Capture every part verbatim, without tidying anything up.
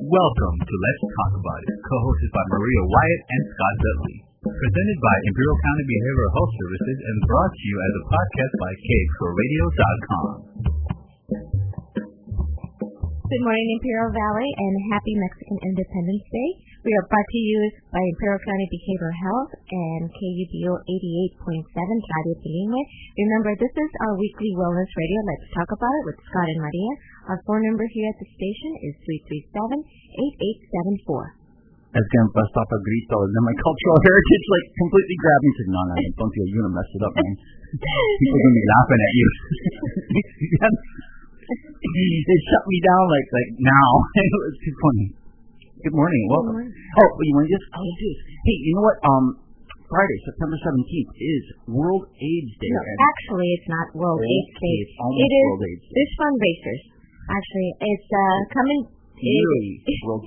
Welcome to Let's Talk About It, co-hosted by Maria Wyatt and Scott Dudley. Presented by Imperial County Behavioral Health Services and brought to you as a podcast by K X O R radio dot com. Good morning, Imperial Valley, and happy Mexican Independence Day. We are brought to you by Imperial County Behavioral Health and K U B O eighty-eight point seven, Radio Bilingüe. Remember, this is our weekly wellness radio. Let's talk about it with Scott and Maria. Our phone number here at the station is three three seven, eight eight seven four. I was going to bust off a grito, and then my cultural heritage, like, completely grabbed me and said, no, no, don't feel you're going to mess it up, man. People are going to be laughing at you. They shut me down, like, like now. It was too funny. Good morning. Welcome. Good morning. Oh, you want to just, oh, do this. Hey, you know what? Um, Friday, September seventeenth is World AIDS Day. No, actually, it's not World World AIDS Day. It's almost it is, World AIDS Day. There's fundraisers. Actually, it's uh, coming. Really? It, World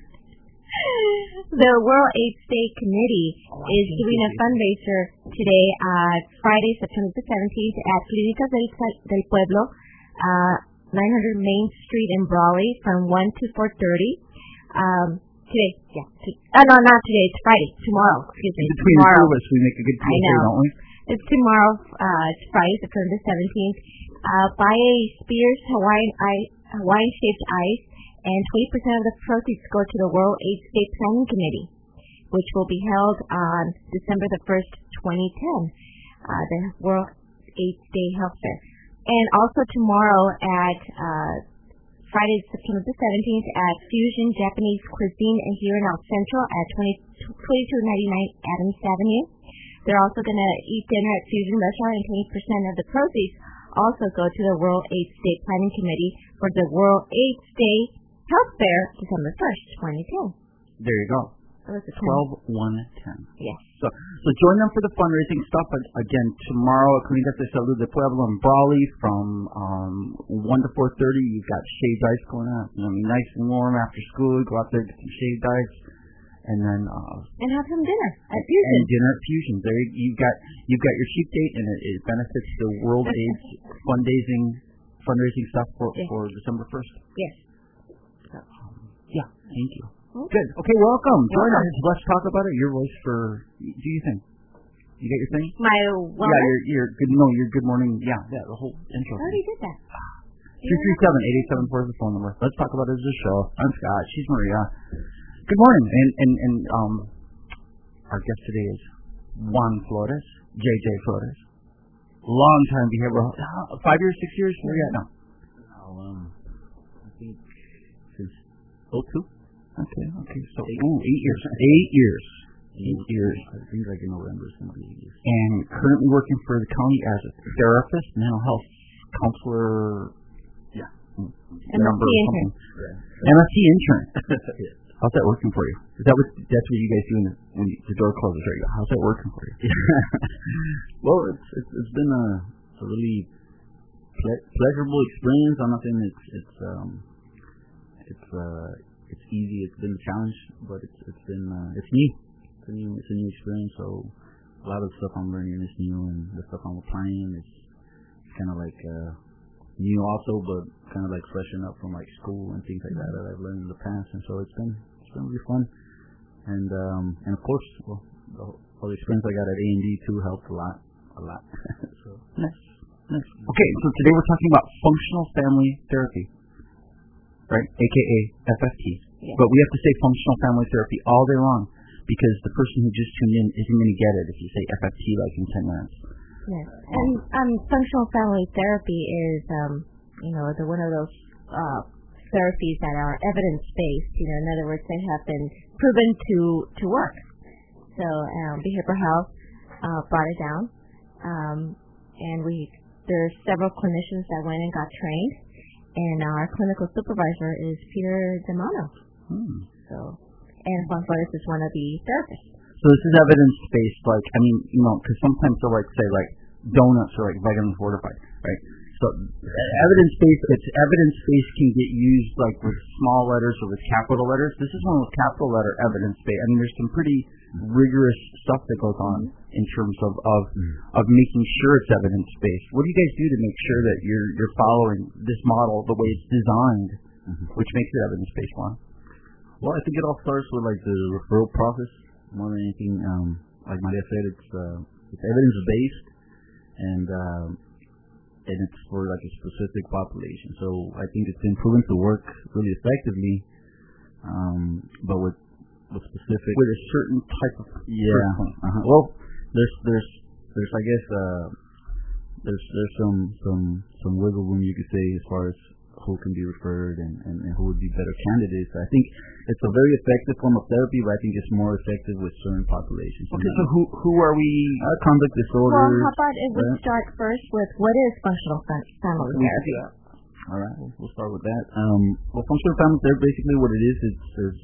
The World AIDS Day Committee oh, is doing a fundraiser today, uh, Friday, September seventeenth, at Clínicas del, del Pueblo, uh, nine hundred Main Street in Brawley, from one to four thirty. Um, today, yeah. To, oh, no, not today. It's Friday. Tomorrow. Excuse me. Between tomorrow. the two of us, we make a good team, don't we? It's tomorrow. Uh, it's Friday, September seventeenth. Uh, buy a Spears Hawaiian ice, Hawaiian shaped ice, and twenty percent of the proceeds go to the World AIDS Day Planning Committee, which will be held on December the first, twenty ten, uh, the World AIDS Day Health Fair. And also tomorrow at uh, Friday, September the seventeenth, at Fusion Japanese Cuisine here in El Centro at twenty-two ninety-nine Adams Avenue. They're also going to eat dinner at Fusion Restaurant, and twenty percent of the proceeds also go to the World AIDS Day Planning Committee for the World AIDS Day Health Fair, December first, twenty ten. There you go. twelve one ten. Yes. So, so join them for the fundraising stuff. Again, tomorrow at Clínicas de Salud de Pueblo in Brawley from um, one to four thirty. You've got shaved ice going out. You know, nice and warm after school. Go out there, get some shaved ice. And then uh, and have some dinner at Fusion. And dinner at Fusion. There you, you've got you've got your cheap date, and it, it benefits the World AIDS fundraising fundraising stuff for yes. for December first. Yes. So, um, yeah. Thank you. Okay. Good. Okay. Welcome. Join welcome. us. Let's talk about it. Your voice for. Do you think? You got your thing? My what? Yeah. Your your good. No. Your good morning. Yeah. Yeah. The whole intro. I already did that. Three three seven eight eight seven four is the phone number. Let's talk about it as a show. I'm Scott. She's Maria. Good morning, and and and um, our guest today is Juan Flores, J J Flores, long time behavioral, uh, five years, six years, where are you at now? Oh, um, I think since oh two. Okay, okay, so eight, ooh, eight years, eight years, eight years. I think like in November, it's gonna be eight years. And currently working for the county as a therapist, mental health counselor. Yeah, M S T intern. M S T intern. Yeah. How's that working for you? Is that what that's what you guys do when the, when the door closes? Right? How's that working for you? Well, it's, it's it's been a, a really ple- pleasurable experience. I'm not saying it's it's um it's uh it's easy. It's been a challenge, but it's it's been uh, it's new. It's a new it's a new experience. So a lot of the stuff I'm learning is new, and the stuff I'm applying is kind of like uh, new also, but kind of like freshen up from like school and things like that that I've learned in the past. And so it's been it's been really fun. And um and of course, well, the all the experience I got at A and D too helped a lot, a lot. So nice, nice. Okay, so today we're talking about functional family therapy, right? A K A F F T. Yes. But we have to say functional family therapy all day long because the person who just tuned in isn't going to get it if you say F F T like in ten minutes. Yes, and um, functional family therapy is, um, you know, the one of those uh, therapies that are evidence-based. You know, in other words, they have been proven to to work. So, um, behavioral health uh, brought it down, um, and we there are several clinicians that went and got trained, and our clinical supervisor is Peter Demano. Hmm. So, and Juan Flores is one of the therapists. So this is evidence-based, like, I mean, you know, because sometimes they'll, like, say, like, donuts are, like, vitamin fortified, right? So evidence-based, it's evidence-based can get used, like, with small letters or with capital letters. This is one with capital letter evidence-based. I mean, there's some pretty rigorous stuff that goes on in terms of, of, of making sure it's evidence-based. What do you guys do to make sure that you're, you're following this model the way it's designed, which makes it evidence-based one? Well, I think it all starts with like the referral process more than anything. Um, like Maria said, it's uh, it's evidence based, and uh, and it's for like a specific population. So I think it's been proven to work really effectively, um, but with with specific with a certain type of yeah. Uh-huh. Well, there's there's there's I guess uh, there's there's some some some wiggle room you could say as far as who can be referred and, and, and who would be better candidates. I think it's a very effective form of therapy, but I think it's more effective with certain populations. Okay, so who who are we? Uh, conduct disorders. Well, how about if we right? start first with what is functional family therapy? All right, we'll, we'll start with that. Um, well, functional family therapy, basically what it is, it's, it's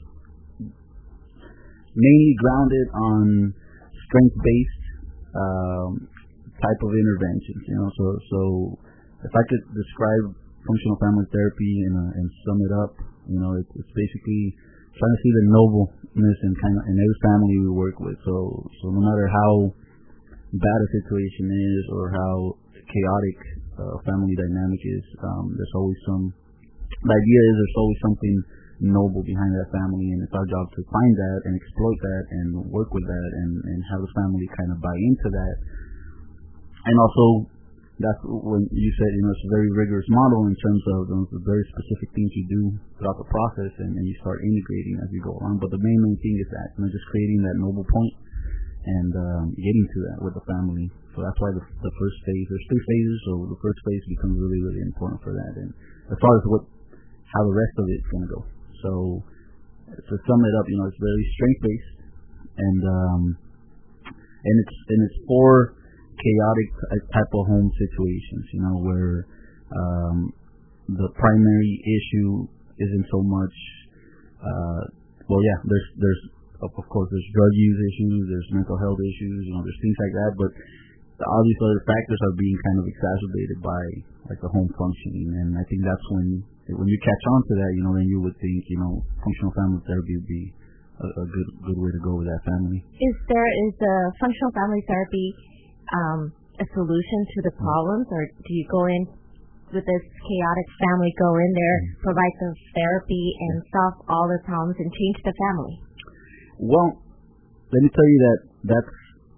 mainly grounded on strength-based um, type of interventions. You know, so so if I could describe functional family therapy and, uh, and sum it up, you know, it's, it's basically trying to see the nobleness in kind of in every family we work with. So, so no matter how bad a situation is or how chaotic uh, family dynamic is, um, there's always some. The idea is there's always something noble behind that family, and it's our job to find that and exploit that and work with that and, and have the family kind of buy into that. And also, that's when you said, you know, it's a very rigorous model in terms of the very specific things you do throughout the process, and, and you start integrating as you go along. But the main main thing is that, you know, just creating that noble point and um, getting to that with the family. So that's why the, the first phase, there's three phases, so the first phase becomes really, really important for that. And as far as what, how the rest of it is going to go. So to sum it up, you know, it's very strength based, and um, and it's and it's for chaotic type of home situations, you know, where um, the primary issue isn't so much, uh, well, yeah, there's, there's, of course, there's drug use issues, there's mental health issues, you know, there's things like that, but the obvious other factors are being kind of exacerbated by, like, the home functioning, and I think that's when, when you catch on to that, you know, then you would think, you know, functional family therapy would be a, a good, good way to go with that family. Is there, is the functional family therapy Um, a solution to the problems, or do you go in with this chaotic family, go in there, provide some therapy, and solve all the problems and change the family? Well, let me tell you that that's,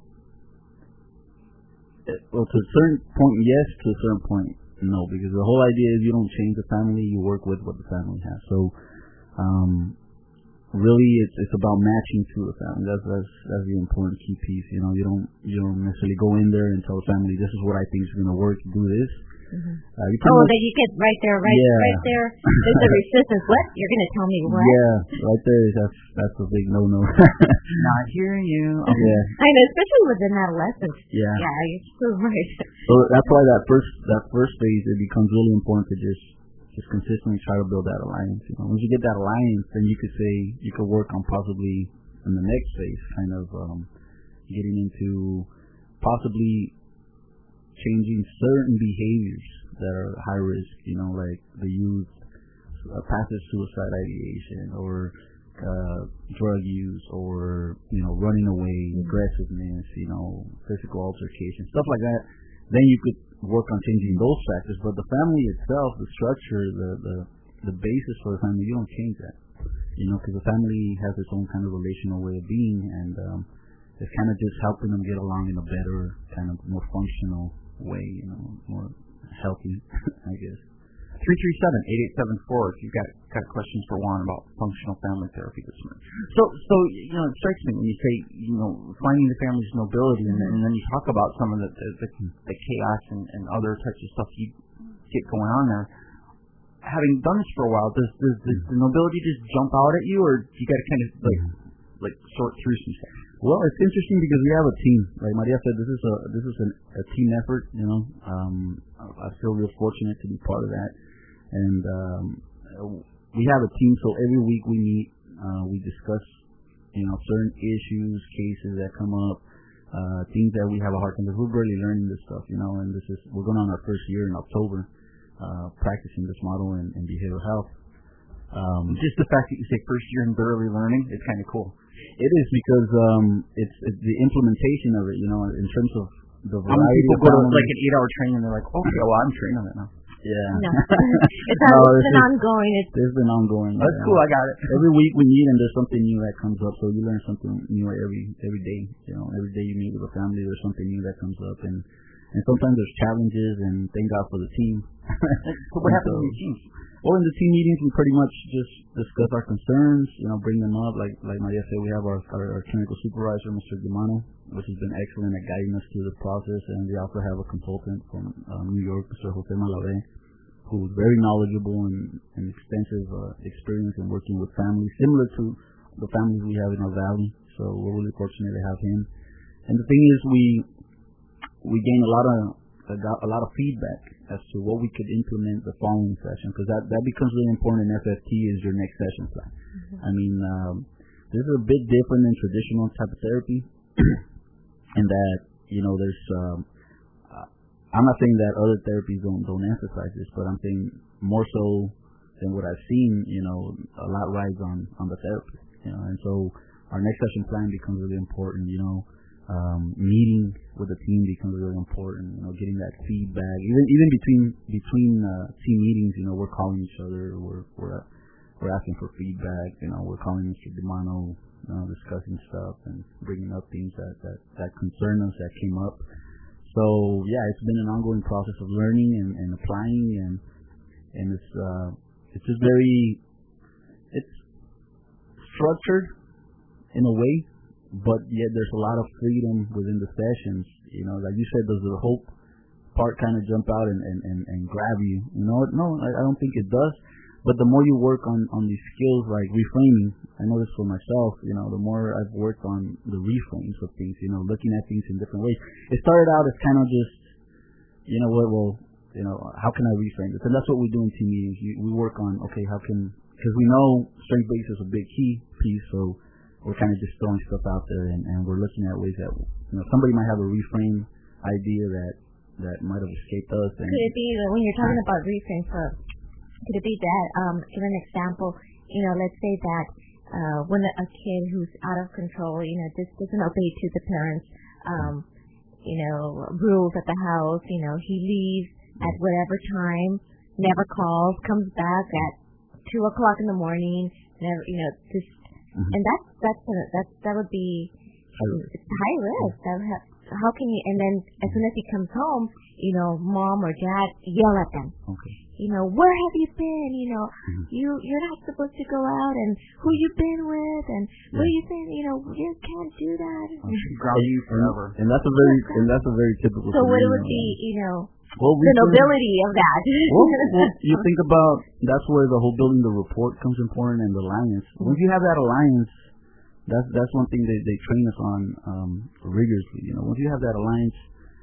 well, to a certain point, yes, to a certain point, no, because the whole idea is you don't change the family, you work with what the family has. So, um, really, it's it's about matching to the family. That's that's that's the important key piece. You know, you don't you don't necessarily go in there and tell the family, this is what I think is going to work. Do this. Mm-hmm. Uh, you oh, then you get right there, right, yeah. right there. There's a resistance. What? You're going to tell me what? Yeah, right there. That's that's a big no-no. Not hearing you. Yeah. I know, especially within adolescence. Yeah. Yeah, you're so right. So that's why that first that first phase, it becomes really important to just. Just consistently try to build that alliance. You know, once you get that alliance, then you could say you could work on possibly in the next phase, kind of um, getting into possibly changing certain behaviors that are high risk. You know, like the youth, uh, passive suicide ideation, or uh, drug use, or you know, running away, aggressiveness, you know, physical altercation, stuff like that. Then you could work on changing those factors, but the family itself, the structure, the the, the basis for the family, you don't change that, you know, because the family has its own kind of relational way of being, and um, it's kind of just helping them get along in a better, kind of more functional way, you know, more healthy, I guess. three three seven, eight eight seven four if you've got, got questions for Juan about functional family therapy this morning. So, so, you know, it strikes me when you say, you know, finding the family's nobility, and then, and then you talk about some of the, the, the, the chaos and, and other types of stuff you get going on there. Having done this for a while, does, does, does the nobility just jump out at you, or do you got to kind of, like, like sort through some stuff? Well, it's interesting because we have a team. Like Maria said, this is a this is an, a team effort, you know. Um, I feel real fortunate to be part of that. And um, we have a team, so every week we meet, uh, we discuss, you know, certain issues, cases that come up, uh, things that we have a hard time with. We're barely learning this stuff, you know, and this is, we're going on our first year in October, uh, practicing this model in, in behavioral health. Um, Just the fact that you say first year and barely learning, it's kind of cool. It is because um, it's, it's the implementation of it, you know, in terms of the variety. How many people of go to like an eight-hour training and they're like, okay, well, I'm trained on it now. Yeah. No. it's, no, it's been ongoing. It's, it's been ongoing. That's yeah. cool. I got it. Every week we meet and there's something new that comes up. So you learn something new every every day. You know, every day you meet with a family, there's something new that comes up, and and sometimes there's challenges. And thank God for the team. So what happens so, in the teams? Well, in the team meetings, we pretty much just discuss our concerns. You know, bring them up. Like like Maria said, we have our our, our clinical supervisor, Mister Gemano, which has been excellent at guiding us through the process. And we also have a consultant from uh, New York, Mister Jose Malave, who's very knowledgeable and, and extensive uh, experience in working with families, similar to the families we have in our valley. So we're really fortunate to have him. And the thing is, we we gain a lot of a, a lot of feedback as to what we could implement the following session, because that that becomes really important in F F T is your next session plan. Mm-hmm. I mean, um, this is a bit different than traditional type of therapy. And that, you know, there's, um, uh, I'm not saying that other therapies don't, don't emphasize this, but I'm saying more so than what I've seen, you know, a lot rides on, on the therapist, you know, and so our next session plan becomes really important, you know, um, meeting with the team becomes really important, you know, getting that feedback, even, even between, between, uh, team meetings, you know, we're calling each other, we're, we're, uh, we're asking for feedback, you know, we're calling Mister Demano, you know, discussing stuff and bringing up things that, that, that concern us, that came up. So, yeah, it's been an ongoing process of learning and, and applying, and and it's uh, it's just very, it's structured in a way, but yet there's a lot of freedom within the sessions. You know, like you said, does the hope part kind of jump out and, and, and, and grab you? You know, no, I, I don't think it does. But the more you work on, on these skills like reframing, I know this for myself, you know, the more I've worked on the reframes of things, you know, looking at things in different ways. It started out as kind of just, you know what, well, you know, how can I reframe this? And that's what we do in team meetings. We, we work on, okay, how can, because we know strength base is a big key piece, so we're kind of just throwing stuff out there, and, and we're looking at ways that, you know, somebody might have a reframe idea that, that might have escaped us. And could it be that when you're talking about reframe for, could it be that, um, give an example, you know, let's say that uh, when a kid who's out of control, you know, just doesn't obey to the parents, um, you know, rules at the house, you know, he leaves at whatever time, never calls, comes back at two o'clock in the morning, never, you know, just, mm-hmm. and that's, that's, a, that's, that would be, it's high risk. That would have, how can you, and then as soon as he comes home, you know, mom or dad yell at them. Okay. You know, where have you been? You know, mm-hmm. you, you're not supposed to go out, and who you been with, and yeah. where you been, you know, you can't do that. Okay. Ground you forever. And that's a very, and that's a very typical So what it would be, you know, well, the nobility of that. well, well, you think about, that's where the whole building the rapport comes important, and the alliance. Mm-hmm. Once you have that alliance, that's, that's one thing they, they train us on, um, rigorously, you know, once you have that alliance,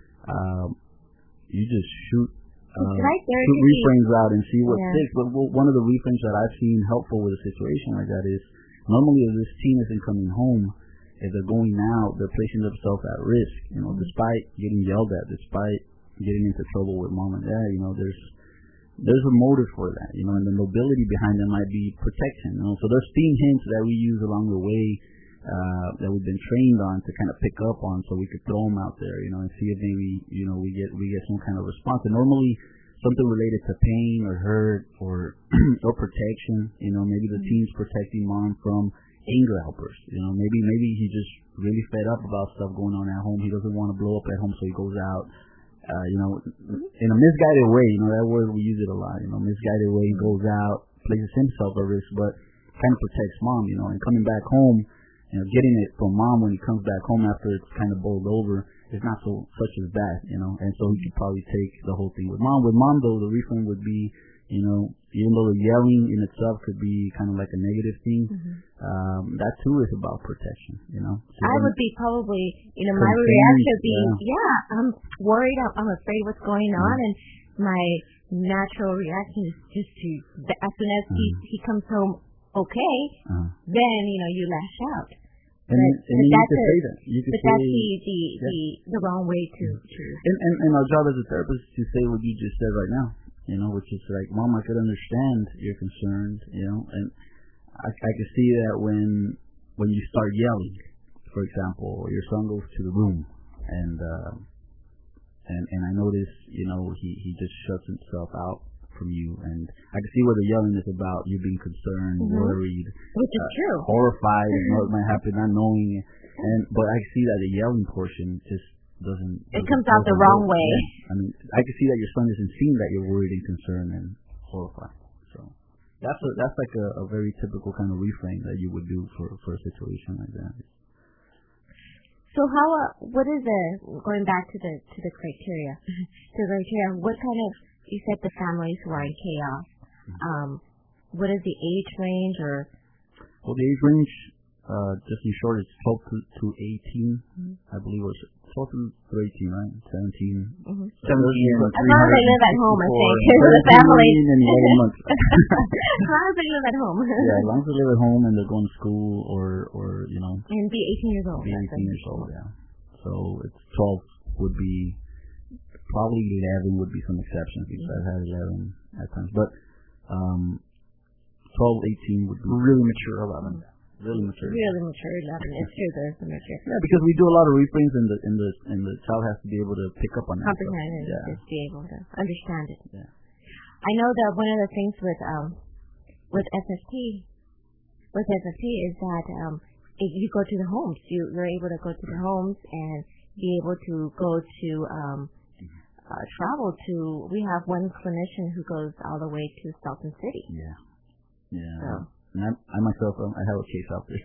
um, you just shoot, uh, right there shoot reframes out and see what yeah. sticks. But one of the reframes that I've seen helpful with a situation like that is, normally if this team isn't coming home, if they're going out, they're placing themselves at risk, you know, mm-hmm. despite getting yelled at, despite getting into trouble with mom and dad, you know, there's, there's a motive for that, you know, and the nobility behind them might be protection, you know, so there's theme hints that we use along the way, uh, that we've been trained on to kind of pick up on, so we could throw them out there, you know, and see if maybe, you know, we get, we get some kind of response. And normally something related to pain or hurt or, or protection, you know, maybe the team's protecting mom from anger outbursts, you know, maybe, maybe he just really fed up about stuff going on at home. He doesn't want to blow up at home, so he goes out. Uh, you know, in a misguided way, you know, that word, we use it a lot, you know, misguided way, he goes out, places himself at risk, but kind of protects mom, you know, and coming back home, you know, getting it from mom when he comes back home after it's kind of boiled over is not so, such as that, you know, and so he could probably take the whole thing with mom. With mom, though, the reframe would be, you know, even though the yelling in itself could be kind of like a negative thing, mm-hmm. um, that too is about protection, you know. So I would be probably, you know, my reaction would be, yeah, yeah I'm worried, I'm, I'm afraid what's going on, mm-hmm. and my natural reaction is just to, as soon as mm-hmm. he, he comes home okay, uh-huh. then, you know, you lash out. And, but, and you that's could say that. You could but say, that's the, the, yeah. the, the wrong way to, to and, and, and our job as a therapist is to say what you just said right now. You know, which is like, Mom, I could understand your concerns, you know, and I, I could see that when when you start yelling, for example, your son goes to the room, and uh, and and I notice, you know, he, he just shuts himself out from you. And I can see where the yelling is about you being concerned, mm-hmm. worried, which is uh, true, horrified of what might happen, not knowing. And but I see that the yelling portion just doesn't. It doesn't, comes out the wrong way. Yeah. I mean, I can see that your son isn't seeing that you're worried and concerned and horrified. So that's a, that's like a, a very typical kind of refrain that you would do for for a situation like that. So how? Uh, what is the going back to the to the criteria? to the criteria, what kind of? You said the families who are in chaos. Um, what is the age range or? Well, the age range, uh, just in short, it's twelve to, to eighteen. Mm-hmm. I believe it was twelve to eighteen, right? Seventeen. Mm-hmm. Seventeen. As long as they live at home, I think. The family. And eleven months. As long as they live at home. Yeah, as long as they live at home and they're going to school or or you know. And be eighteen years old. Be eighteen years old, yeah. So it's twelve would be. Probably eleven would be some exceptions because I've had eleven at times, but um, twelve, eighteen would be really mature eleven. Really mature. Really mature eleven. It's true, there's the mature. Yeah, because we do a lot of refrains, and the and the and the child has to be able to pick up on that. Comprehend it, yeah. just be able to understand it. Yeah. I know that one of the things with um with S F T, with S F T is that um if you go to the homes, you you're able to go to the homes and be able to go to um. Uh, travel to, we have one clinician who goes all the way to Salton City. Yeah. Yeah. So. And I, I myself, um, I have a case out there.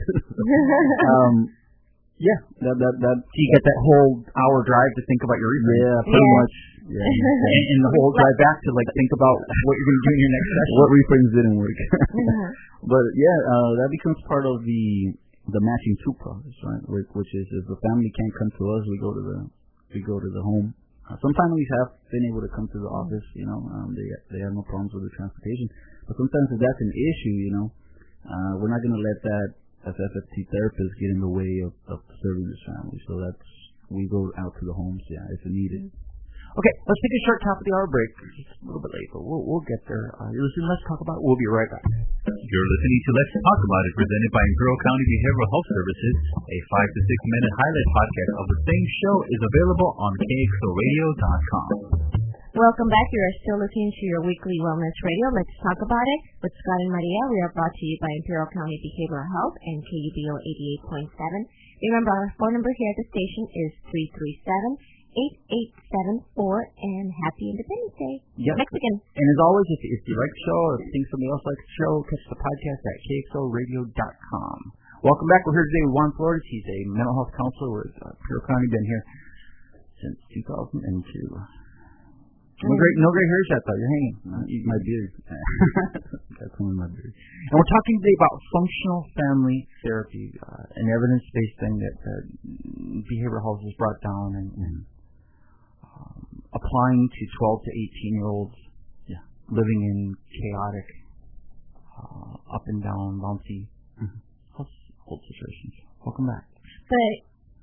um, yeah. That, that, that, so you get that whole hour drive to think about your refrain. Yeah, pretty yeah. much. Yeah. and, and the whole drive back to like think about what you're going to do in your next session. What refrains didn't work. uh-huh. But yeah, uh, that becomes part of the, the matching two process, right? Which, which is if the family can't come to us, we go to the, we go to the home. Some families have been able to come to the office, you know, um, they they have no problems with the transportation. But sometimes if that's an issue, you know, uh, we're not going to let that as F F T therapists get in the way of, of serving this family. So that's, we go out to the homes, yeah, if needed. Okay, let's take a short top of the hour break. It's a little bit late, but we'll, we'll get there. Uh, you're listening, Let's Talk About It. We'll be right back. You're listening to Let's Talk About It, presented by Imperial County Behavioral Health Services. A five to six minute highlight podcast of the same show is available on K X O radio dot com. Welcome back. You are still listening to your weekly wellness radio. Let's talk about it with Scott and Maria. We are brought to you by Imperial County Behavioral Health and K U B O eighty-eight point seven. Remember, our phone number here at the station is three three seven, eight eight seven four, and Happy Independence Day. Yep. Mexican. And as always, if, if you like the show or if you think somebody else likes the show, catch the podcast at K X O radio dot com. Welcome back. We're here today with Juan Flores. He's a mental health counselor with uh, Imperial County. Been here since two thousand two. No great, no gray hairs yet, though. You're hanging. Uh, eat my beard. Got some in my beard. And we're talking today about functional family therapy, uh, an evidence-based thing that uh, behavioral health has brought down and, and um, applying to twelve to eighteen year olds yeah. living in chaotic, uh, up and down, bouncy mm-hmm. health, health situations. Welcome back. But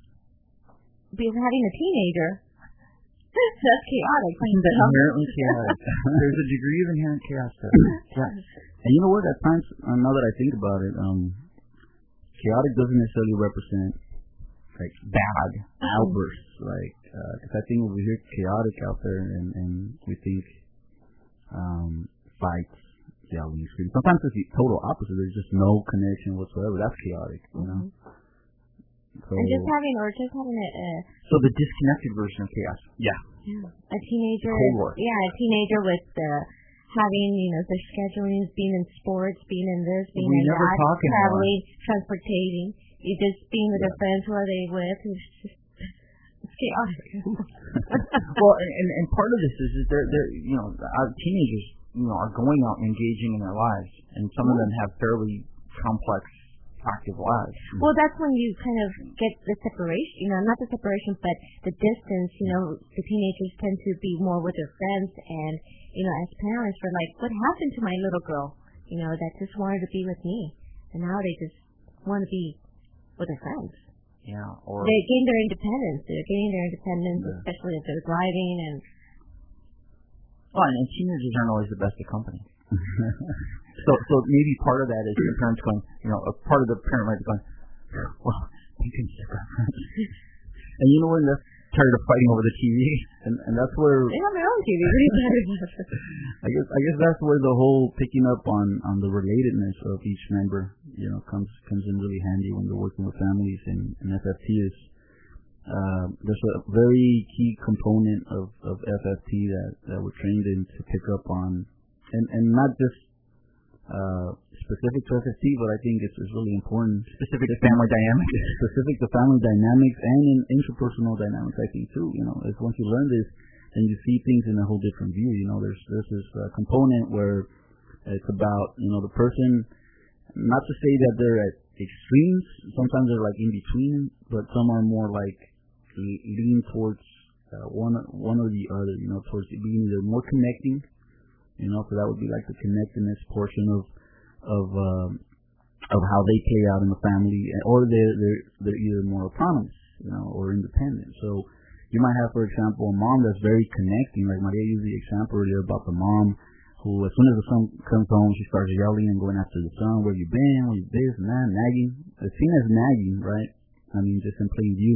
because having a teenager, that's chaotic. Isn't that inherently chaotic? There's a degree of inherent chaos to it. Yeah. And you know what? At times, uh, now that I think about it, um, chaotic doesn't necessarily represent like bad outbursts. Like, because uh, I think we hear chaotic out there, and, and we think um, fights, yelling, screaming. Sometimes it's the total opposite. There's just no connection whatsoever. That's chaotic, you know. Mm-hmm. So, and just having, or just having a, a so the disconnected version of chaos. Yeah. yeah. A teenager. Cold War. Yeah, a teenager with the having, you know, the scheduling, being in sports, being in this, being we in never that, talking traveling, transportating. You just being with yeah. their friends. Who are they with? It's just it's chaotic. Well, and and part of this is is they're they're you know our teenagers you know are going out and engaging in their lives, and some mm-hmm. of them have fairly complex, active lives. Well, that's when you kind of get the separation, you know, not the separation, but the distance. You know, the teenagers tend to be more with their friends, and you know, as parents, we're like, what happened to my little girl? You know, that just wanted to be with me, and now they just want to be with their friends. Yeah, or they gain their independence. They're gaining their independence, yeah. especially if they're driving and. Oh, and, and teenagers aren't always the best of company. So, so maybe part of that is the parents going, you know, a part of the parent might be going, well, you can stick our friends. And you know what? That's tired of fighting over the T V. And and that's where they have their own T V. What are you talking about? I guess I guess that's where the whole picking up on, on the relatedness of each member, you know, comes comes in really handy when you're working with families and, and F F T is uh, there's a very key component of, of F F T that, that we're trained in to pick up on, and, and not just uh, specific to F F T, but I think it's, it's really important. Specific to family dynamics. Specific to family dynamics and in interpersonal dynamics, I think too. You know, is once you learn this, then you see things in a whole different view. You know, there's there's this uh, component where it's about, you know, the person. Not to say that they're at extremes. Sometimes they're like in between, but some are more like lean towards uh, one one or the other. You know, towards being either more connecting. You know, so that would be like the connectedness portion of of um, of how they play out in the family, or they're they're they're either more autonomous, you know, or independent. So you might have, for example, a mom that's very connecting, like Maria used the example earlier about the mom who, as soon as the son comes home, she starts yelling and going after the son. Where you been? Where you this and that? Nagging. It's seen as nagging, right? I mean, just in plain view.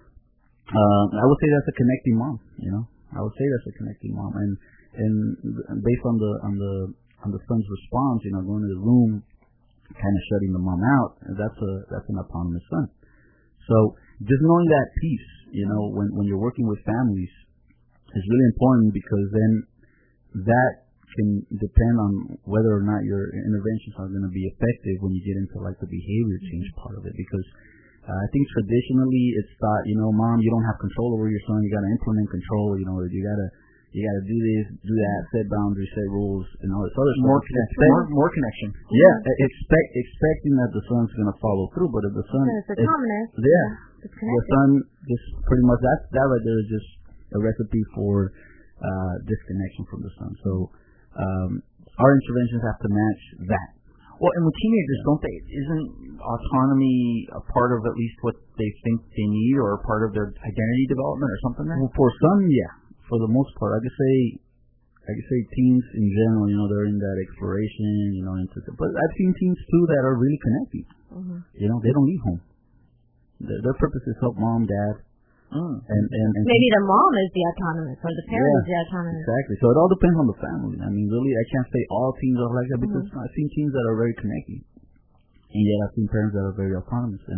Uh, I would say that's a connecting mom. You know, I would say that's a connecting mom, and. And based on the on the on the son's response, you know, going to the room, kind of shutting the mom out, that's a that's an autonomous son. So just knowing that piece, you know, when when you're working with families, is really important, because then that can depend on whether or not your interventions are going to be effective when you get into like the behavior change part of it. Because uh, I think traditionally it's thought, you know, mom, you don't have control over your son, you got to implement control, you know, you got to You got to do this, do that, set boundaries, set rules, and all this other more stuff. Connection, Expect, more, more connection. Yeah, expect expecting that the son's going to follow through, but if the son, it's autonomous, if, yeah, it's the son just pretty much that that right there is just a recipe for uh, disconnection from the son. So um, our interventions have to match that. Well, and with teenagers, don't they? Isn't autonomy a part of at least what they think they need, or a part of their identity development, or something? There? Well, for some, yeah. For the most part, I could say, I could say teens in general, you know, they're in that exploration, you know, into the, but I've seen teens too that are really connected. Mm-hmm. You know, they don't leave home. Their, their purpose is help mom, dad, mm. and, and and maybe the mom is the autonomous, or the parent yeah, is the autonomous. Exactly. So it all depends on the family. I mean, really, I can't say all teens are like that, because mm-hmm. I've seen teens that are very connected, and yet I've seen parents that are very autonomous, and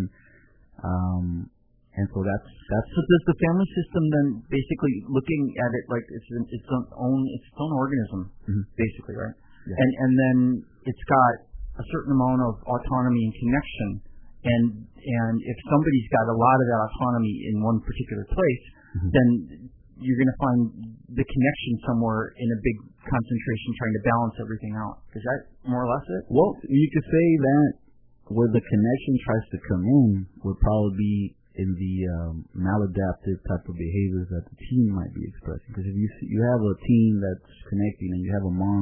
um. And so that's that's so does the family system then basically looking at it like it's an, its own its own organism, mm-hmm. basically, right? Yeah. And and then it's got a certain amount of autonomy and connection, and and if somebody's got a lot of that autonomy in one particular place, mm-hmm. then you're going to find the connection somewhere in a big concentration, trying to balance everything out. Is that more or less it? Well, you could say that where the connection tries to come in would probably be in the um, maladaptive type of behaviors that the teen might be expressing. Because if you see, you have a teen that's connecting, and you have a mom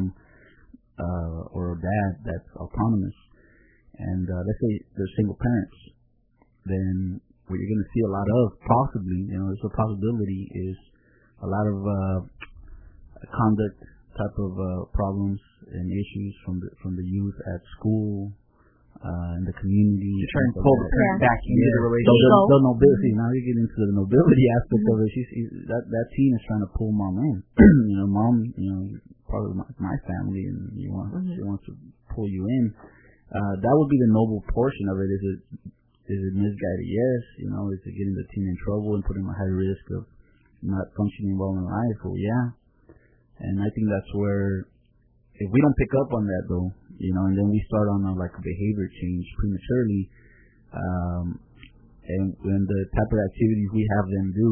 uh, or a dad that's autonomous, and uh, let's say they're single parents, then what you're going to see a lot of, possibly, you know, there's a possibility, is a lot of uh, conduct type of uh, problems and issues from the from the youth at school. Uh, in the community, to try and pull the parent yeah. back into yeah. the relationship. The, the nobility. Now you get into the nobility aspect mm-hmm. of it. She's, she's, that that teen is trying to pull mom in. you know, mom, you know, part of my, my family, and you want mm-hmm. she wants to pull you in. Uh, that would be the noble portion of it. Is it is it misguided? Yes. You know, is it getting the teen in trouble and putting them at high risk of not functioning well in life? Well, yeah. And I think that's where, if we don't pick up on that, though, you know, and then we start on a, like a behavior change prematurely, um, and when the type of activities we have them do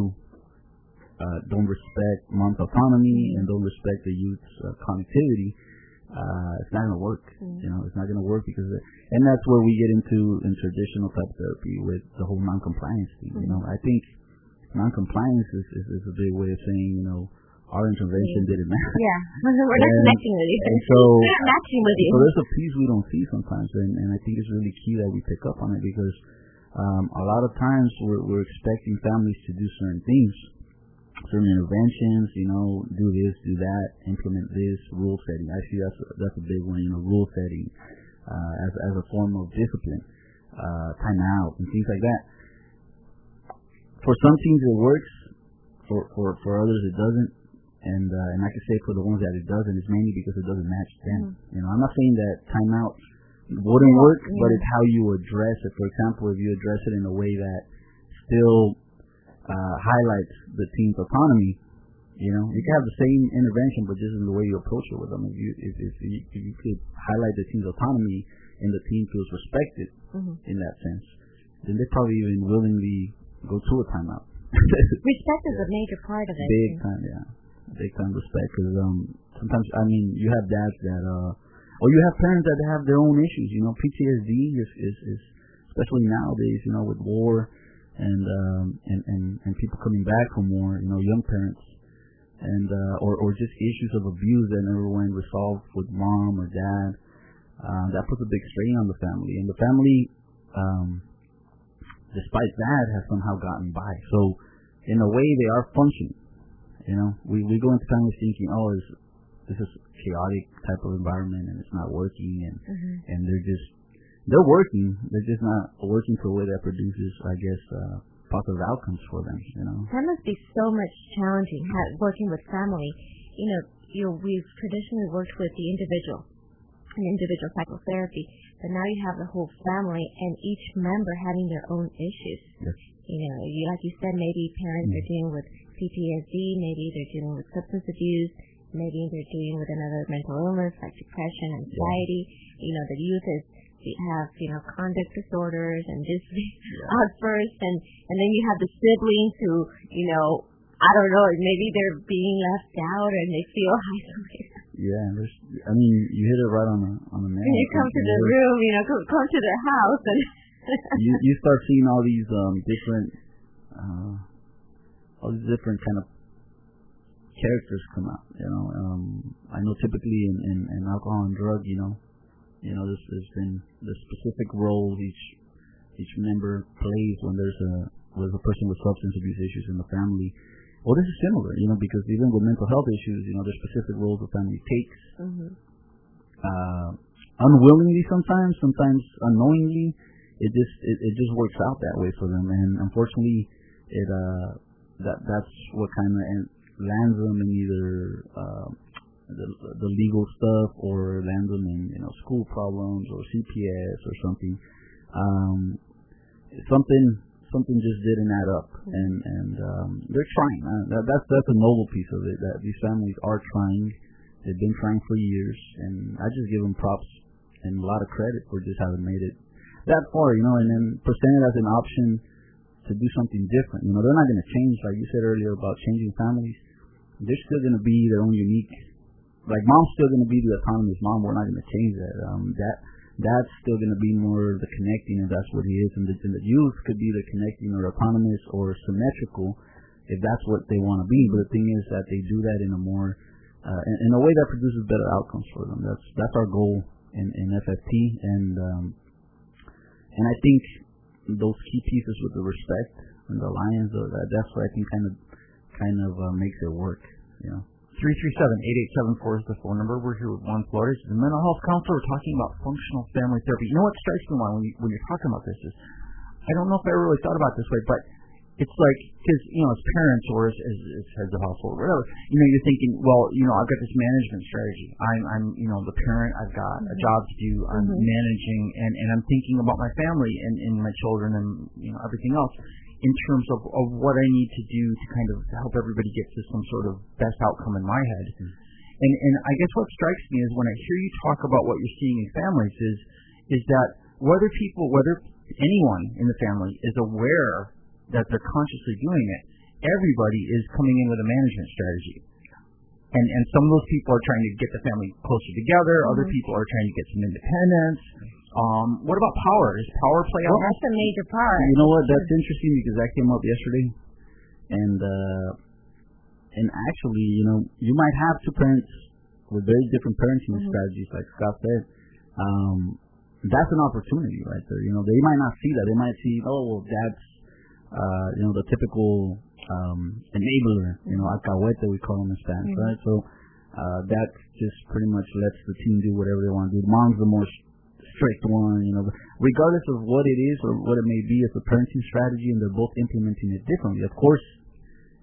uh, don't respect mom's autonomy and don't respect the youth's uh, connectivity, uh, it's not going to work. Mm-hmm. You know, it's not going to work because, it, and that's where we get into in traditional type therapy with the whole non-compliance thing. Mm-hmm. You know, I think non-compliance is, is, is a big way of saying, you know, our intervention didn't matter. Yeah, we're not and, connecting with you. And so, we're not matching with you. So there's a piece we don't see sometimes, and, and I think it's really key that we pick up on it, because um, a lot of times we're, we're expecting families to do certain things, certain interventions, you know, do this, do that, implement this, rule setting. I see that's a, that's a big one, you know, rule setting uh, as as a form of discipline, uh, time out, and things like that. For some teams it works. for, for, for others it doesn't, and uh, and I can say for the ones that it doesn't, it's mainly because it doesn't match them. Mm-hmm. You know, I'm not saying that timeout wouldn't work, yeah. but it's how you address it. For example, if you address it in a way that still uh, highlights the team's autonomy, you know, you can have the same intervention, but just in the way you approach it with them. If you if, if, you, if you could highlight the team's autonomy and the team feels respected mm-hmm. in that sense, then they probably even willingly go to a timeout. Respect is a major part of it. Big time, yeah. Big time respect. Because um, sometimes, I mean, you have dads that, uh, or you have parents that have their own issues. You know, P T S D is, is, is especially nowadays, you know, with war and, um, and, and, and people coming back from war, you know, young parents, and, uh, or, or just issues of abuse that never went resolved with mom or dad. Uh, that puts a big strain on the family. And the family, um, despite that, has somehow gotten by. So, in a way, they are functioning. You know, we, we go into families thinking, oh, this, this is chaotic type of environment and it's not working, and mm-hmm. and they're just they're working, they're just not working to a way that produces, I guess, uh, positive outcomes for them. You know, that must be so much challenging working with family. You know, you know, we've traditionally worked with the individual and individual psychotherapy, but now you have the whole family and each member having their own issues. Yes. You know, you, like you said, maybe parents mm-hmm. are dealing with P T S D, maybe they're dealing with substance abuse, maybe they're dealing with another mental illness like depression, anxiety. Yeah. You know, the youth is have you know conduct disorders and just yeah. outbursts, and and then you have the siblings who you know I don't know maybe they're being left out and they feel isolated. Yeah, there's. I mean, you hit it right on the on the nail. And you come to the room, you know, come, come to their house, and you you start seeing all these um different. Uh, all these different kind of characters come out, you know. Um, I know typically in, in, in alcohol and drug, you know, you know, there's, there's been the specific roles each each member plays when there's a there's a person with substance abuse issues in the family. Well, this is similar, you know, because even with mental health issues, you know, there's specific roles the family takes. Mm-hmm. Uh, unwillingly sometimes, sometimes unknowingly, it just it, it just works out that way for them, and unfortunately, it uh. That that's what kind of lands them in either uh, the the legal stuff or lands them in you know school problems or C P S or something. Um, something something just didn't add up, and and um, they're trying. Uh, that, that's that's a noble piece of it. That these families are trying. They've been trying for years, and I just give them props and a lot of credit for just having made it that far. You know, and then presented as an option to do something different. You know, they're not going to change, like you said earlier about changing families. They're still going to be their own unique. Like, mom's still going to be the autonomous mom. We're not going to change that. Um, that that's still going to be more the connecting, if that's what he is. And the, and the youth could be the connecting or autonomous or symmetrical, if that's what they want to be. But the thing is that they do that in a more, uh, in, in a way that produces better outcomes for them. That's that's our goal in, in F F T. And um, and I think those key pieces with the respect and the alliance, uh, that, that's what I think kind of kind of uh, makes it work, you know. three three seven, eight eight seven four is the phone number. We're here with Juan Flores, the mental health counselor. We're talking about functional family therapy. You know what strikes me, Juan, when, you, when you're talking about this is, I don't know if I ever really thought about it this way, but it's like, because, you know, as parents or as, as, as heads of household, whatever, you know, you're thinking, well, you know, I've got this management strategy. I'm, I'm you know, the parent, I've got mm-hmm. a job to do, I'm mm-hmm. managing, and, and I'm thinking about my family and, and my children and, you know, everything else in terms of, of what I need to do to kind of help everybody get to some sort of best outcome in my head. Mm-hmm. And, and I guess what strikes me is when I hear you talk about what you're seeing in families is, is that whether people, whether anyone in the family is aware that they're consciously doing it, everybody is coming in with a management strategy. And and some of those people are trying to get the family closer together, mm-hmm. other people are trying to get some independence. Um, what about power? Does power play out? Well, that's a major part. You know what, that's interesting because that came up yesterday. And uh, and actually, you know, you might have two parents with very different parenting mm-hmm. strategies, like Scott said. Um, that's an opportunity right there. You know, they might not see that. They might see, oh, well, dad's Uh, you know, the typical um, enabler, you know, alcahuete we call them in Spanish, mm-hmm. right? So uh, that just pretty much lets the team do whatever they want to do. Mom's the more strict one, you know, regardless of what it is or what it may be as a parenting strategy, and they're both implementing it differently. Of course,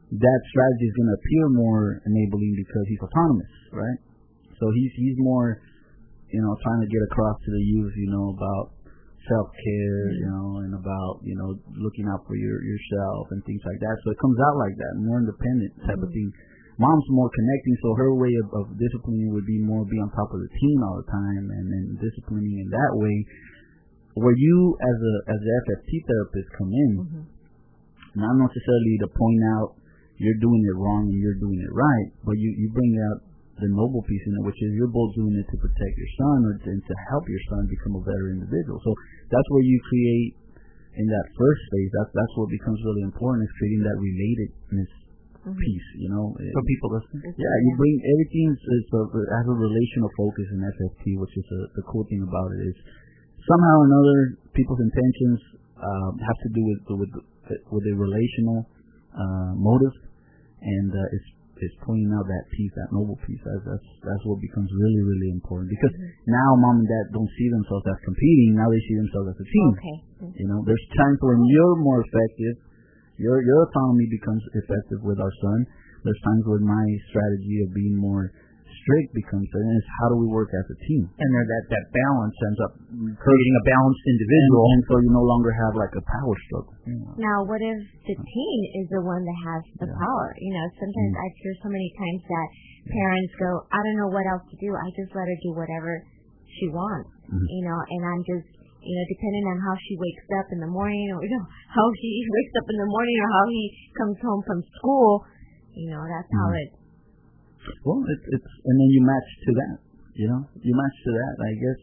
that strategy is going to appear more enabling because he's autonomous, right? So he's he's more, you know, trying to get across to the youth, you know, about self-care, mm-hmm. you know, and about, you know, looking out for your yourself and things like that. So it comes out like that, more independent type mm-hmm. of thing. Mom's more connecting, so her way of, of disciplining would be more be on top of the team all the time and then disciplining in that way. Where you as a as an F F T therapist come in, mm-hmm. not necessarily to point out you're doing it wrong and you're doing it right, but you, you bring out the noble piece in it, which is you're both doing it to protect your son or to, and to help your son become a better individual. So that's where you create in that first phase. That's that's what becomes really important is creating that relatedness mm-hmm. piece. You know, so people listen. Yeah, you bring everything is a, has a relational focus in F F T, which is a, the cool thing about it is somehow or another people's intentions uh, have to do with with with a relational uh, motive, and uh, it's is pointing out that piece, that noble piece. That's that's, that's what becomes really, really important because mm-hmm. now mom and dad don't see themselves as competing. Now they see themselves as a team. Okay. Mm-hmm. You know, there's times when you're more effective, your your autonomy becomes effective with our son. There's times when my strategy of being more strict becomes, and it's how do we work as a team? And there that that balance ends up creating a balanced individual, and, and so you no longer have like a power struggle. Yeah. Now, what if the teen is the one that has the yeah. power? You know, sometimes mm. I hear so many times that parents go, I don't know what else to do. I just let her do whatever she wants. Mm. You know, and I'm just, you know, depending on how she wakes up in the morning, or you know, how he wakes up in the morning, or how he comes home from school. You know, that's mm. how it. Well, it's it's and then you match to that, you know, you match to that. I guess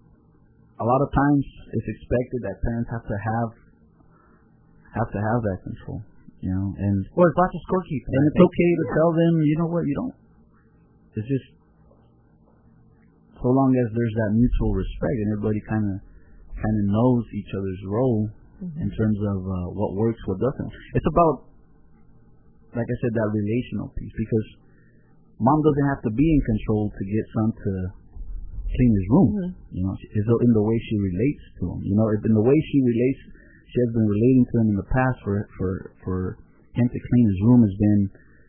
a lot of times it's expected that parents have to have have to have that control, you know, and well, it's lots of scorekeeping, and it's okay to tell them, you know what, you don't. It's just so long as there's that mutual respect and everybody kind of kind of knows each other's role mm-hmm. in terms of uh, what works, what doesn't. It's about, like I said, that relational piece because. Mom doesn't have to be in control to get son to clean his room. Mm-hmm. You know, it's in the way she relates to him. You know, in the way she relates, she has been relating to him in the past for for for him to clean his room has been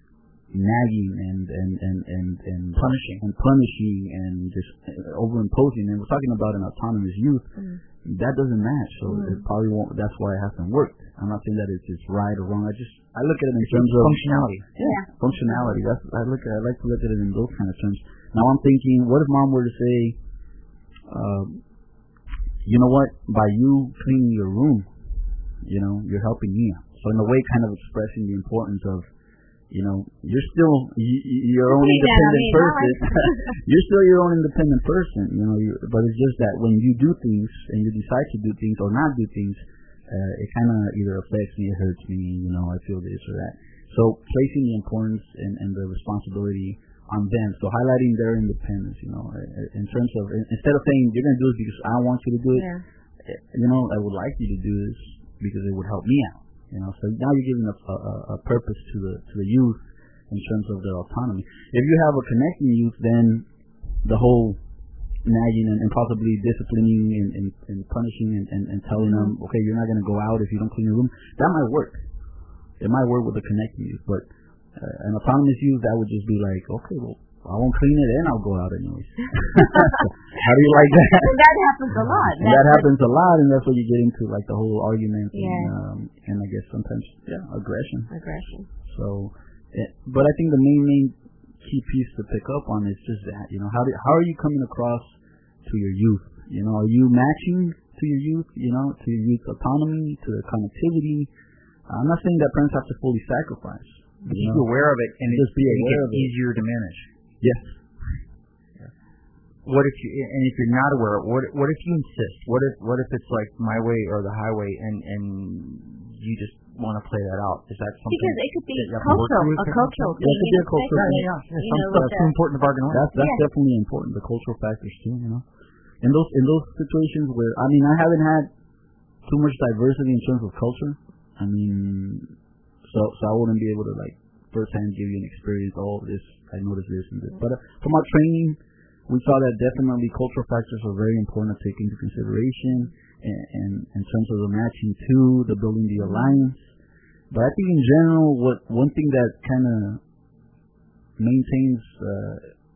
nagging and and and and, and punishing and punishing and just overimposing. And we're talking about an autonomous youth. Mm-hmm. That doesn't match, so mm-hmm. it probably won't. That's why it hasn't worked. I'm not saying that it's just right or wrong. I just I look at it in terms of functionality. Yeah, yeah. functionality. That's I look. At, I like to look at it in those kind of terms. Now I'm thinking, what if mom were to say, uh, you know what? By you cleaning your room, you know, you're helping me out. So in a way, kind of expressing the importance of. You know, you're still you, your own independent I mean, person. You're still your own independent person. You know, you, but it's just that when you do things and you decide to do things or not do things, uh, it kind of either affects me, it hurts me. You know, I feel this or that. So placing the importance and, and the responsibility on them. So highlighting their independence. You know, in terms of instead of saying you're going to do this because I want you to do it. Yeah. You know, I would like you to do this because it would help me out. You know, so now you're giving a, a, a purpose to the to the youth in terms of their autonomy. If you have a connecting youth, then the whole nagging and, and possibly disciplining and, and, and punishing and, and, and telling them, okay, you're not going to go out if you don't clean your room, that might work. It might work with a connecting youth, but uh, an autonomous youth, that would just be like, okay, well, I won't clean it and I'll go out anyways. How do you like that? And that happens a lot. And that happens a lot, and that's what you get into, like the whole argument yeah. and, um, and I guess sometimes, yeah, aggression. Aggression. So, it, but I think the main, main key piece to pick up on is just that, you know, how do, how are you coming across to your youth? You know, are you matching to your youth, you know, to your youth's autonomy, to their connectivity? I'm not saying that parents have to fully sacrifice. But just be aware of it, and just be aware it of it. easier to manage. Yes. Yeah. What if you, and if you're not aware, what what if you insist? What if what if it's like my way or the highway, and and you just want to play that out? Is that something? Because it could be cultural, a cultural thing. Yeah, it could be a cultural thing. Yeah, yeah. yeah. Some stuff's too important to bargain on. That's that's yeah. definitely important. The cultural factors too, you know. In those in those situations where I mean I haven't had too much diversity in terms of culture. I mean, so so I wouldn't be able to like firsthand give you an experience. Oh, this I noticed this and this. But uh, from our training, we saw that definitely cultural factors are very important to take into consideration, and, and in terms of the matching to the building the alliance, but I think in general, what one thing that kind of maintains uh,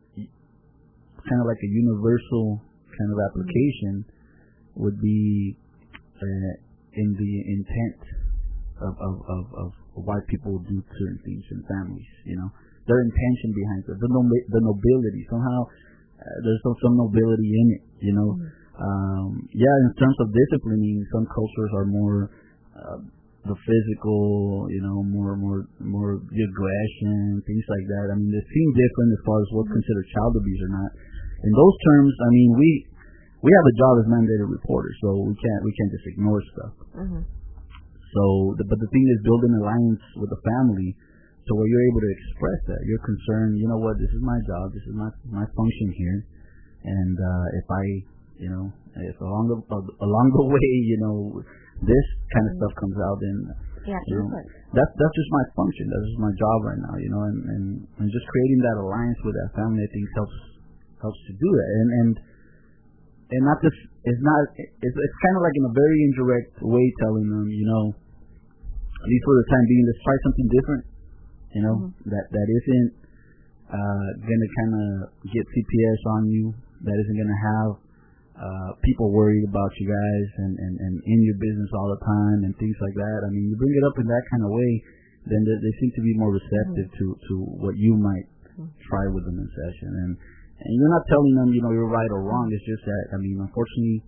kind of like a universal kind of application mm-hmm. would be uh, in the intent of, of, of, of why people do certain things in families, you know, their intention behind it, the, no, the nobility, somehow uh, there's some, some nobility in it, you know. Mm-hmm. Um, yeah, in terms of disciplining, some cultures are more uh, the physical, you know, more more more the aggression, things like that. I mean, they seem different as far as what's considered child abuse or not. In those terms, I mean, we we have a job as mandated reporters, so we can't we can't just ignore stuff. Mm-hmm. So, the, but the thing is, build an alliance with the family, so where you're able to express that you're concerned. You know what? This is my job. This is my my function here, and uh, if I You know, if along the uh, along the way, you know, this kind of stuff comes out, then yeah, you know, that's that's just my function. That's just my job right now. You know, and, and, and just creating that alliance with that family, I think helps helps to do that. And and and not just it's not it's it's kind of like in a very indirect way telling them, you know, at least for the time being, let's try something different. You know, mm-hmm. that that isn't uh, gonna kind of get C P S on you. That isn't gonna have Uh, people worried about you guys and, and, and in your business all the time and things like that. I mean, you bring it up in that kind of way, then they, they seem to be more receptive mm-hmm. to, to what you might mm-hmm. try with them in session. And, and you're not telling them, you know, you're right or wrong. It's just that, I mean, unfortunately,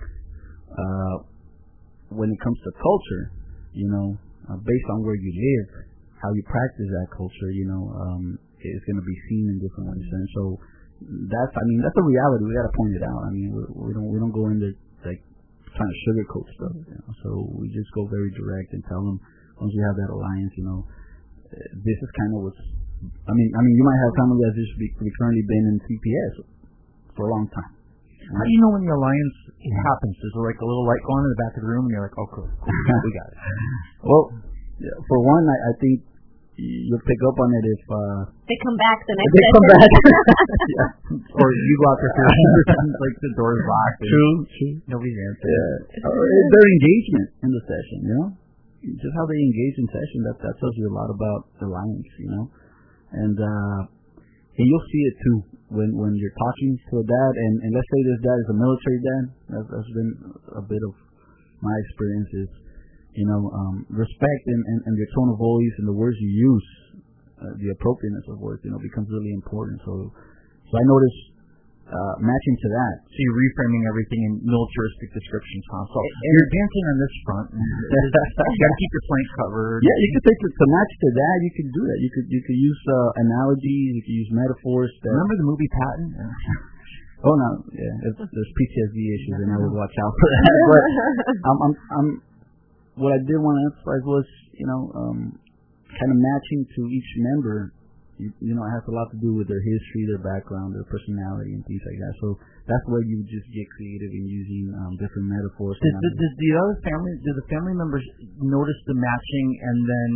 uh, when it comes to culture, you know, uh, based on where you live, how you practice that culture, you know, um, is going to be seen in different ways. And so, That's, I mean, that's a reality. We got to point it out. I mean, we, we don't, we don't go into like trying to sugarcoat stuff. You know? So we just go very direct and tell them once we have that alliance, you know, this is kind of what's. I mean, I mean, you might have family that's just be, be currently been in C P S for a long time. How do you know when the alliance happens? Is there like a little light going in the back of the room, and you're like, oh, cool, cool we got it. Well, for one, I, I think. You'll pick up on it if uh, they come back the next day. They come back, yeah. Or you go out there first, like the door is locked. True, true. Nobody's answering. Yeah. Or their engagement in the session, you know, just how they engage in session. That that tells you a lot about the alliance, you know, and uh, and you'll see it too when when you're talking to a dad, and, and let's say this dad is a military dad. That's, that's been a bit of my experiences. You know, um, respect and, and, and your tone of voice and the words you use, uh, the appropriateness of words, you know, becomes really important. So, so I noticed uh, matching to that. So you're reframing everything in militaristic descriptions, huh? So and you're advancing on this front. You got to keep your flank covered. Yeah, you could take it to match to that. You could do that. You could you could use uh, analogies. You could use metaphors. That Remember the movie Patton? Oh no, yeah, if there's P T S D issues, and I would watch out for that. But I'm I'm. I'm What I did want to emphasize was, you know, um, kind of matching to each member. You, you know, it has a lot to do with their history, their background, their personality, and things like that. So that's where you just get creative in using um, different metaphors. Does, does, does the other family, do the family members notice the matching, and then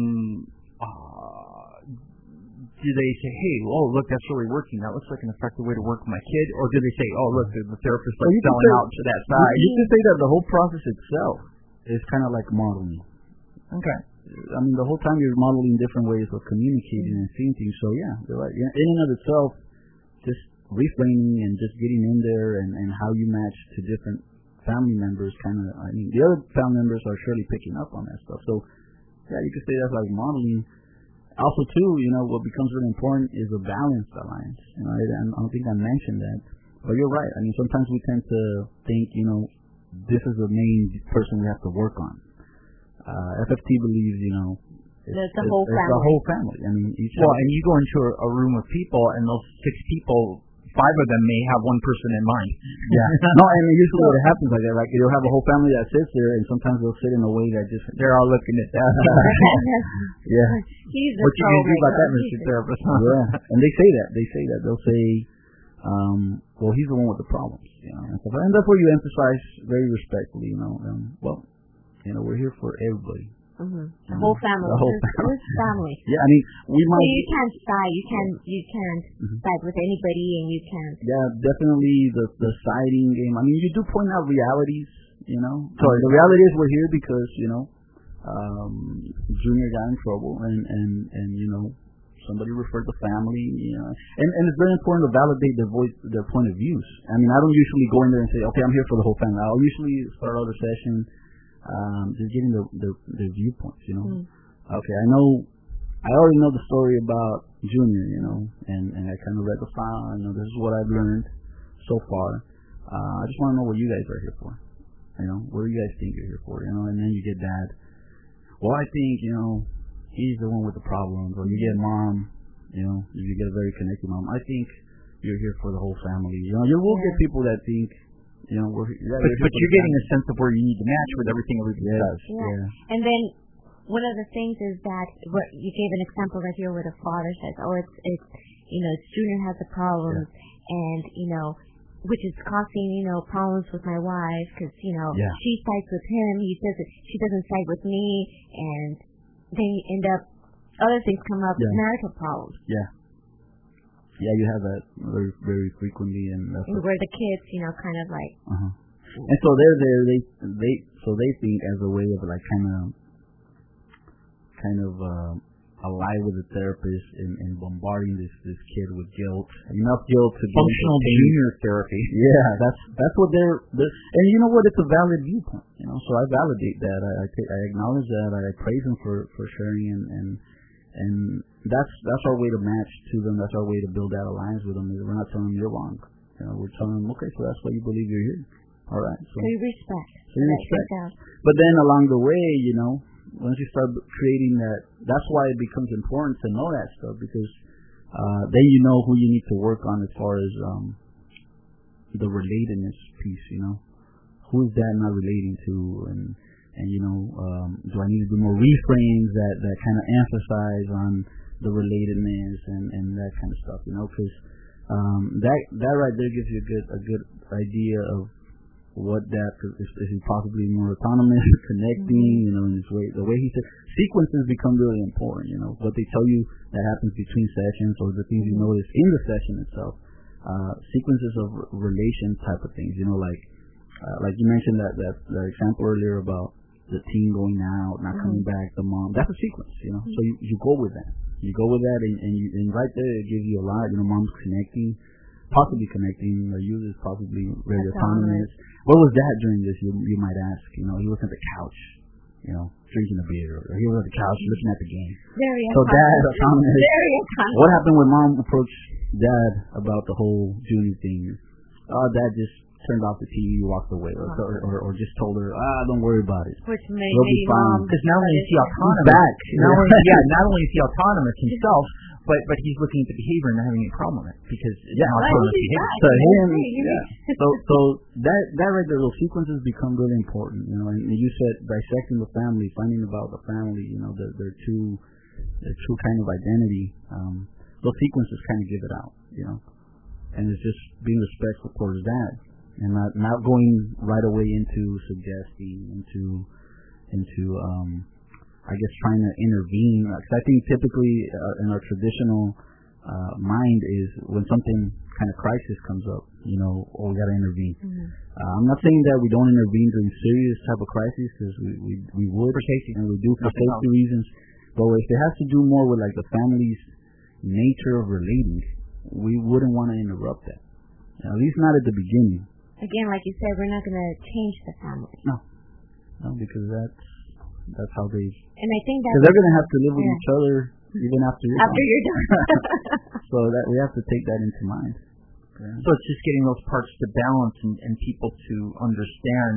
uh, do they say, "Hey, oh look, that's really working. That looks like an effective way to work with my kid," or do they say, "Oh look, the, the therapist like well, selling out to that side"? You can say that the whole process itself. It's kind of like modeling. Okay. I mean, the whole time you're modeling different ways of communicating and seeing things. So, yeah, you're right. Yeah, in and of itself, just reframing and just getting in there and, and how you match to different family members kind of, I mean, the other family members are surely picking up on that stuff. So, yeah, you could say that's like modeling. Also, too, you know, what becomes really important is a balanced alliance. You know, I, I don't think I mentioned that. But you're right. I mean, sometimes we tend to think, you know, this is the main person we have to work on. Uh, F F T believes, you know, it's, it's the whole it's family. the whole family. I mean, each well, and you go into a, a room of people, and those six people, five of them may have one person in mind. Yeah. No, and usually what happens like that, like you'll have a whole family that sits there, and sometimes they'll sit in a way that just they're all looking at that. Yeah. He's what you gonna do about that, Mister Therapist? Yeah. And they say that. They say that. They'll say, um, well, he's the one with the problems, you know. And, and that's where you emphasize very respectfully, you know. Um, well, you know, we're here for everybody. Mm-hmm. The whole family. The whole family. family. Yeah, I mean, we might. So you can't side. You can't. You can't mm-hmm. side with anybody, and you can't. Yeah, definitely the the siding game. I mean, you do point out realities, you know. So the reality is we're here because you know um, Junior got in trouble, and and and you know, somebody referred the family, you know, and and it's very important to validate their voice, their point of views. I mean, I don't usually go in there and say, okay, I'm here for the whole family. I'll usually start out the session um, just getting the their, their viewpoints, you know. Mm. Okay, I know, I already know the story about Junior, you know, and and I kind of read the file. I know this is what I've learned so far. Uh, I just want to know what you guys are here for. You know, what do you guys think you're here for? You know, and then you get Dad. Well, I think, you know, he's the one with the problems. Or you get Mom, you know, you get a very connected mom. I think you're here for the whole family. You know, you will yeah. get people that think, you know, we're yeah, but, but you're getting family. A sense of where you need to match with everything everybody yeah. does. Yeah. yeah. And then one of the things is that what you gave an example right here where the father says, oh, it's, it's you know, it's Junior has the problems, yeah. and, you know, which is causing, you know, problems with my wife because, you know, yeah. she sides with him, he doesn't, she doesn't side with me, and then you end up, other things come up, yeah. marital problems. Yeah. Yeah, you have that very, very frequently, and that's where the kids, you know, kind of like. Uh-huh. And so they're there. They they so they think as a way of like kind of, kind of uh, ally with the therapist and, and bombarding this this kid with guilt, enough guilt to functional junior therapy. Yeah, that's that's what they're, they're. And you know what? It's a valid viewpoint. You know, so I validate that. I I, take, I acknowledge that. I praise them for for sharing and and. And that's that's our way to match to them. That's our way to build that alliance with them. We're not telling them you're wrong. You know, we're telling them, okay, so that's why you believe you're here. All right. So, so you respect. So you respect. But then along the way, you know, once you start creating that, that's why it becomes important to know that stuff, because uh, then you know who you need to work on as far as um, the relatedness piece. You know, who is that not relating to, and And, you know, um, do I need to do more reframes that, that kind of emphasize on the relatedness and, and that kind of stuff, you know, because um, that that right there gives you a good a good idea of what that is, is he possibly more autonomous, connecting, you know, in his way, the way he said, sequences become really important, you know, what they tell you that happens between sessions or the things you notice in the session itself, uh, sequences of relation type of things, you know, like, uh, like you mentioned that, that, that example earlier about the teen going out, not mm-hmm. coming back, the mom. That's a sequence, you know. Mm-hmm. So you, you go with that. You go with that, and, and, you, and right there it gives you a lot. You know, mom's connecting, possibly connecting. The user is possibly very That's autonomous. What was that during this? You you might ask. You know, he was at the couch, you know, drinking a beer, or he was at the couch looking at the game. Very so dad autonomous. Very autonomous. What happened when mom approached dad about the whole Junie thing? Oh, dad just turned off the T V, walked away, or, or, or, or just told her, ah, don't worry about it. Which made It'll be fine. Because not only is he autonomous, back. Not only, yeah, not only is he autonomous himself, but but he's looking at the behavior and not having any problem with it because it's yeah, autonomous behavior. So him, yeah. So so that that right there, those sequences become really important, you know. And you said dissecting the family, finding about the family, you know, their their true their true kind of identity. Um, those sequences kind of give it out, you know. And it's just being respectful towards that. And not not going right away into suggesting, into into um, I guess trying to intervene. Because I think typically uh, in our traditional uh, mind is when something kind of crisis comes up, you know, oh, we got to intervene. Mm-hmm. Uh, I'm not saying that we don't intervene during serious type of crises, because we, we we would for safety, and we do for Nothing safety else. reasons. But if it has to do more with like the family's nature of relating, we wouldn't want to interrupt that. At least not at the beginning. Again, like you said, we're not going to change the family. No, no, because that's that's how they. And I think that because they're going to have to live with yeah. each other even after you're after done. you're done. So that we have to take that into mind. Yeah. So it's just getting those parts to balance and, and people to understand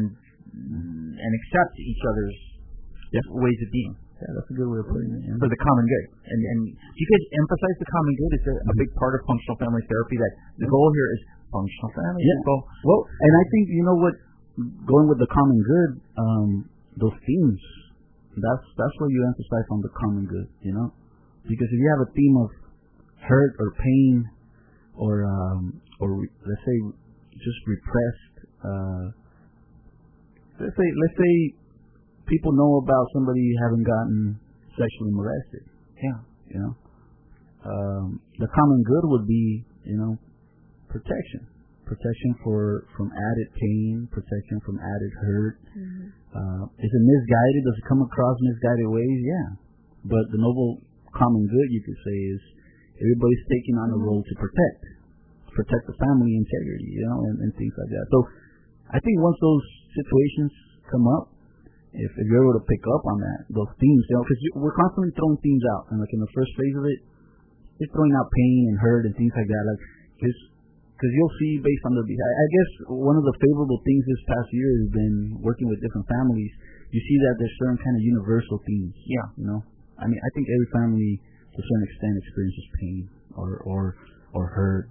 and accept each other's yep. ways of being. Yeah, that's a good way of putting it. Yeah. For the common good. And and do you guys emphasize the common good? Is a, a big part of functional family therapy that the goal here is functional family? Yeah. Goal. Well, and I think, you know what, going with the common good, um, those themes, that's that's where you emphasize on the common good, you know? Because if you have a theme of hurt or pain or, um, or re- let's say just repressed, uh, let's say, let's say, people know about somebody having gotten sexually molested. Yeah. You know, um, the common good would be, you know, protection, protection for from added pain, protection from added hurt, mm-hmm. Uh, is it misguided? Does it come across misguided ways? Yeah. But the noble common good, you could say, is everybody's taking on a role to protect, protect the family integrity, you know, and, and things like that. So I think once those situations come up, if, if you're able to pick up on that, those themes, you know, because we're constantly throwing themes out, and like in the first phase of it, it's throwing out pain and hurt and things like that, like because because you'll see based on the, I guess one of the favorable things this past year has been working with different families. You see that there's certain kind of universal themes. Yeah. You know, I mean, I think every family to a certain extent experiences pain or or or hurt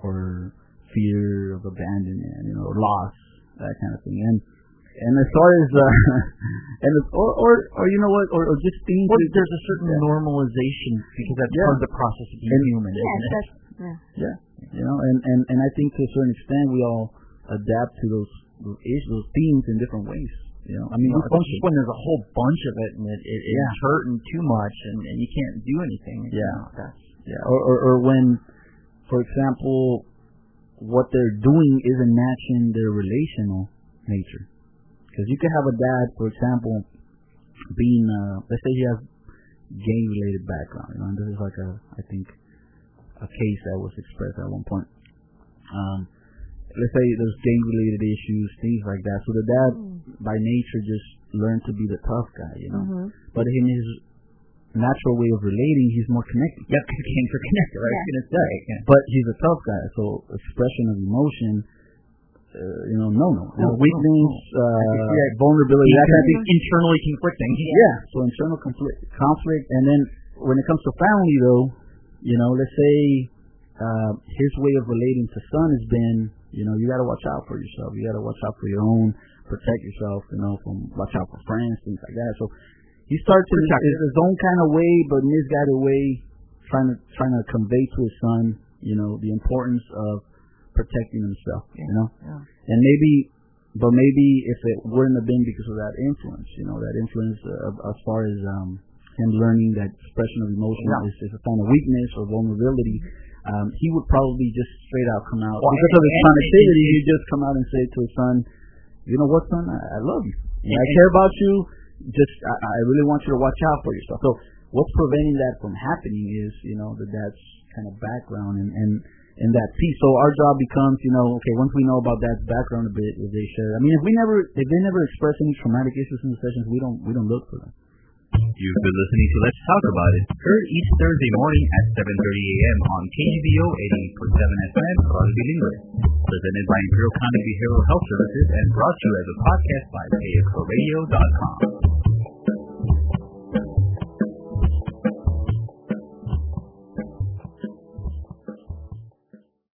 or fear of abandonment, you know, or loss, that kind of thing. And and as far as uh, and as, or, or or you know what, or, or just things. Well, there's a certain yeah. normalization because that's yeah. part of the process of being and, human. Yeah, isn't that's, it? yeah. Yeah, you know, and, and, and I think to a certain extent we all adapt to those those, issues, those themes in different ways. You know, I mean, well, it's just when there's a whole bunch of it and it, it, it's yeah. hurting too much and, and you can't do anything. Yeah, you know, that's yeah. Or, or or when, for example, what they're doing isn't matching their relational nature. Because you could have a dad, for example, being uh, let's say he has gang-related background. You know, and this is like a I think. a case that was expressed at one point. Um, let's say there's gang-related issues, things like that. So the dad, mm. by nature, just learned to be the tough guy, you know. Mm-hmm. But in his natural way of relating, he's more connected. Yep, gangs are connected, right? Yeah. It's right. Yeah. But he's a tough guy, so expression of emotion, uh, you know, no, no. You know, weakness, uh, yeah. vulnerability, that kind of thing. Internally conflicting. Yeah. yeah, so internal conflict, conflict, and then when it comes to family, though, you know, let's say uh, his way of relating to son has been, you know, you got to watch out for yourself. You got to watch out for your own, protect yourself, you know, from watch out for friends, things like that. So he starts in his, his own kind of way, but misguided way, trying to trying to convey to his son, you know, the importance of protecting himself, yeah. you know. Yeah. And maybe, but maybe if it wouldn't have been because of that influence, you know, that influence uh, as far as um. him learning that expression of emotion yeah. is, is a sign of weakness or vulnerability, um, he would probably just straight out come out. Well, because and, of his connectivity, he'd just come out and say to his son, you know what, son, I, I love you. And I care about you. Just, I, I really want you to watch out for yourself. So what's preventing that from happening is, you know, the dad's kind of background and, and, and that piece. So our job becomes, you know, okay, once we know about dad's background a bit, if they share, I mean, if we never, if they never express any traumatic issues in the sessions, we don't, we don't look for them. You've been listening to Let's Talk About It, heard each Thursday morning at seven thirty a.m. on K G B O eighty-eight point seven F M, Radio Bilingüe. Presented by Imperial County Behavioral Health Services and brought to you as a podcast by K X O radio dot com.